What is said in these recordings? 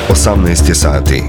18 je sati.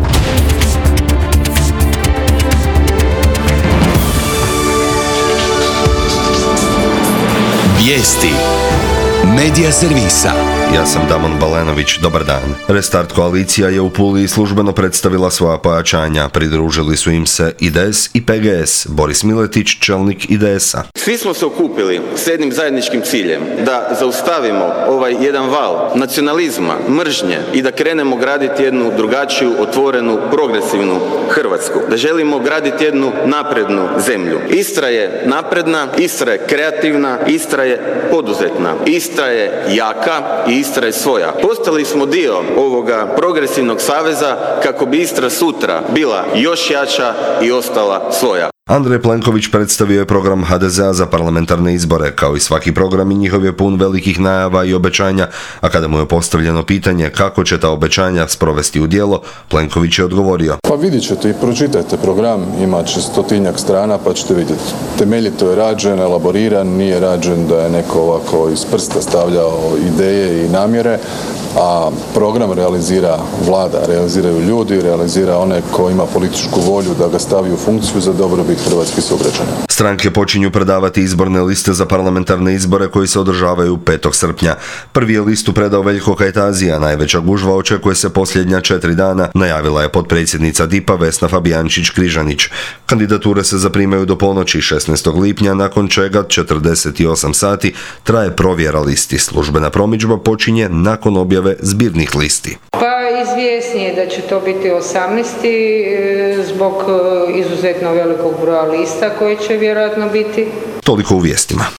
Vijesti Medija servisa. Ja sam Damon Balenović, dobar dan. Restart koalicija je u Puli službeno predstavila svoja pojačanja. Pridružili su im se IDS i PGS. Boris Miletić, čelnik IDS-a. Svi smo se okupili s jednim zajedničkim ciljem, da zaustavimo ovaj jedan val nacionalizma, mržnje i da krenemo graditi jednu drugačiju, otvorenu, progresivnu Hrvatsku. Da želimo graditi jednu naprednu zemlju. Istra je napredna, Istra je kreativna, Istra je poduzetna, Istra je jaka i Istra je svoja. Postali smo dio ovoga progresivnog saveza kako bi Istra sutra bila još jača i ostala svoja. Andrej Plenković predstavio je program HDZ-a za parlamentarne izbore. Kao i svaki program, i njihov je pun velikih najava i obećanja, a kada mu je postavljeno pitanje kako će ta obećanja sprovesti u djelo, Plenković je odgovorio: Pa vidjet ćete i pročitajte program, ima 100-tinjak strana pa ćete vidjeti. Temeljito je rađen, elaboriran, nije rađen da je neko ovako iz prsta stavljao ideje i namjere, a program realizira Vlada, realiziraju ljudi, realizira one ko ima političku volju da ga stavi u funkciju za dobrobit hrvatskih sugrađana. Stranke počinju predavati izborne liste za parlamentarne izbore koji se održavaju 5. srpnja. Prvi je listu predao Veljko Kajtazija, najveća gužva očekuje se posljednja 4 dana, najavila je potpredsjednica DIP-a Vesna Fabijančić-Križanić. Kandidature se zaprimaju do ponoći 16. lipnja, nakon čega 48 sati traje provjera listi. Službena promidžba počinje nakon objave zbirnih listi. Pa izvjesnije da će to biti 18. zbog izuzetno velikog broja lista koji će vjerojatno biti. Toliko u vijestima.